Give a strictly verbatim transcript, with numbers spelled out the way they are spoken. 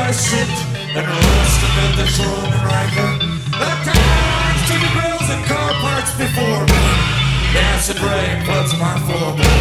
I sit and rest amid the Roman rancor. The tags to the grills and car parts before me. Acid rain floods my floorboards.